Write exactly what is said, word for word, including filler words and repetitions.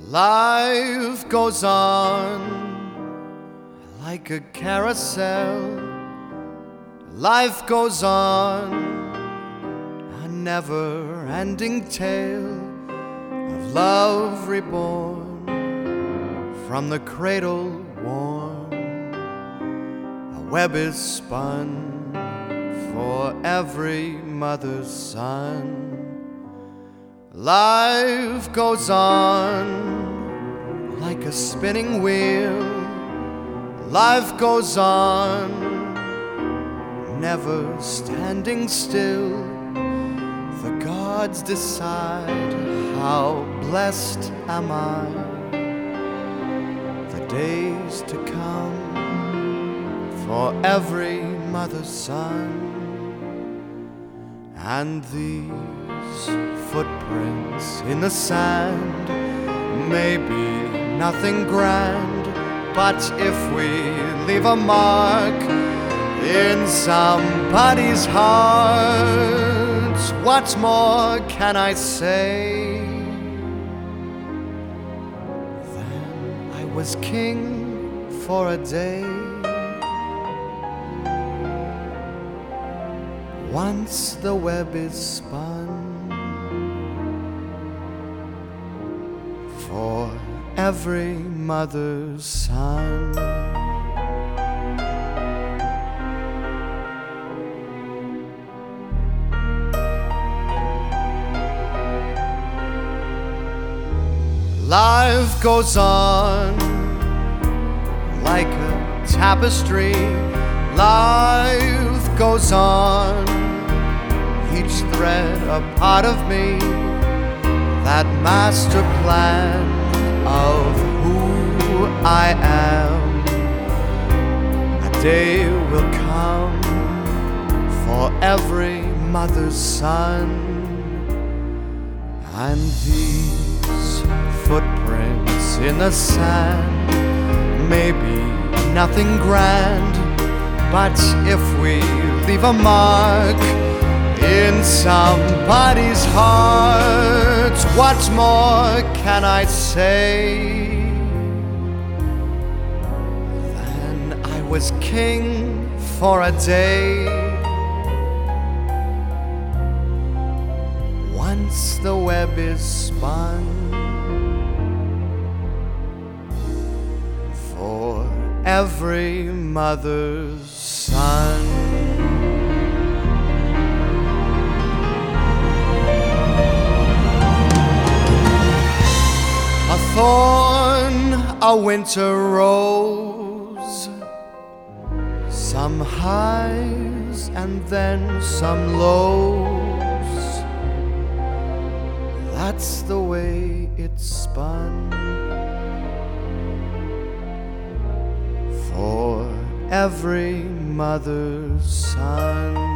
Life goes on like a carousel. Life goes on, a never-ending tale of love reborn, from the cradle worn. A web is spun for every mother's son. Life goes on like a spinning wheel. Life goes on, never standing still. The gods decide how blessed am I, the days to come for every mother's son. And these footprints in the sand may be nothing grand, but if we leave a mark in somebody's heart, what more can I say than I was king for a day? Once the web is spun for every mother's son. Life goes on like a tapestry. Life goes on, each thread a part of me, that master plan of who I am. A day will come for every mother's son, and these footprints in the sand may be nothing grand, but if we leave a mark in somebody's heart, what more can I say than I was king for a day? Once the web is spun for every mother's son. A thorn, a winter rose, some highs and then some lows. That's the way it's spun for every mother's son.